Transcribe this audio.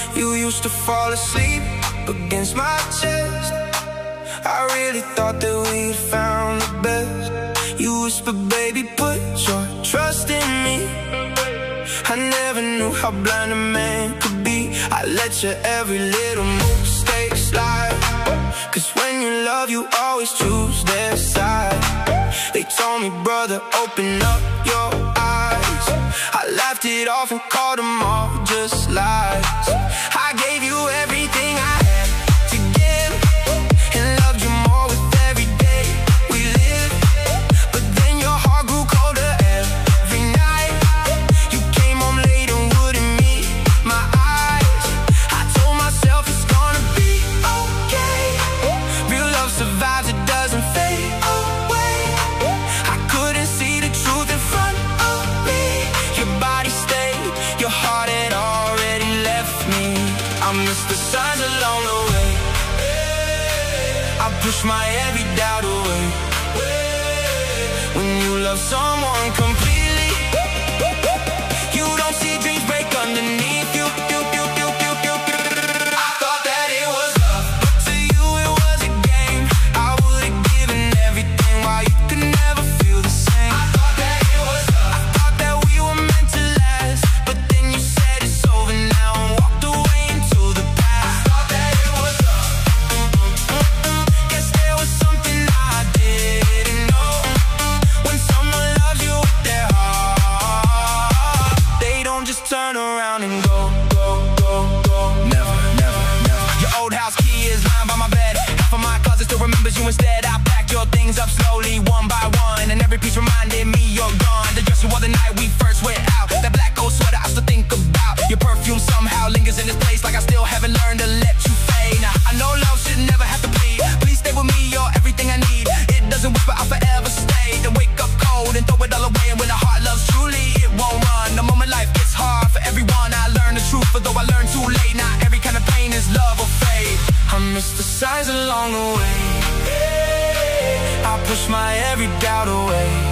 You used to fall asleep against my chest. I really thought that we'd found the best. You whispered, baby, put your trust in me. I never knew how blind a man could be. I let your every little mistake slide, 'cause when you love, you always choose their side. They told me, brother, open up your eyes. I laughed it off and called them all just lies. I gave you everything I had to give, and loved you more with every day we lived. But then your heart grew colder every night. You came home late and wouldn't meet my eyes. I told myself it's gonna be okay. Real love survives, it doesn't fade away. I couldn't see the truth in front of me. Your body stayed, your heart had already left me. I missed the signs along the way. I pushed my every doubt away. When you love someone completely, you don't see dreams break underneath you. I thought that it was love, but to you it was a game. I would've given everything while you could never feel the same. I thought that it was love, I thought that we were meant to last, but then you said it's over now and walked away into the past. I thought that it was love. Guess there was something I didn't know. When someone loves you with their heart, they don't just turn around and go. Never, never, never. Your old house key is lying by my bed. Half of my closet still remembers you instead. I packed your things up slowly, one by one, and every piece reminded me you're gone. The dress you wore the night we first went out, that black old sweater I still think about. Your perfume somehow lingers in this place, like I still haven't learned to let you fade. Now I know love should never have to plead. Please stay with me, you're everything I need. It doesn't whisper, I'll forever stay. Then wake up cold and throw it all away. And when the heart loves truly, it won't run. The moment life gets hard for everyone, I learn the truth, but though I learned too late, not every kind of pain is love or fate. I miss the signs along the way. I push my every doubt away.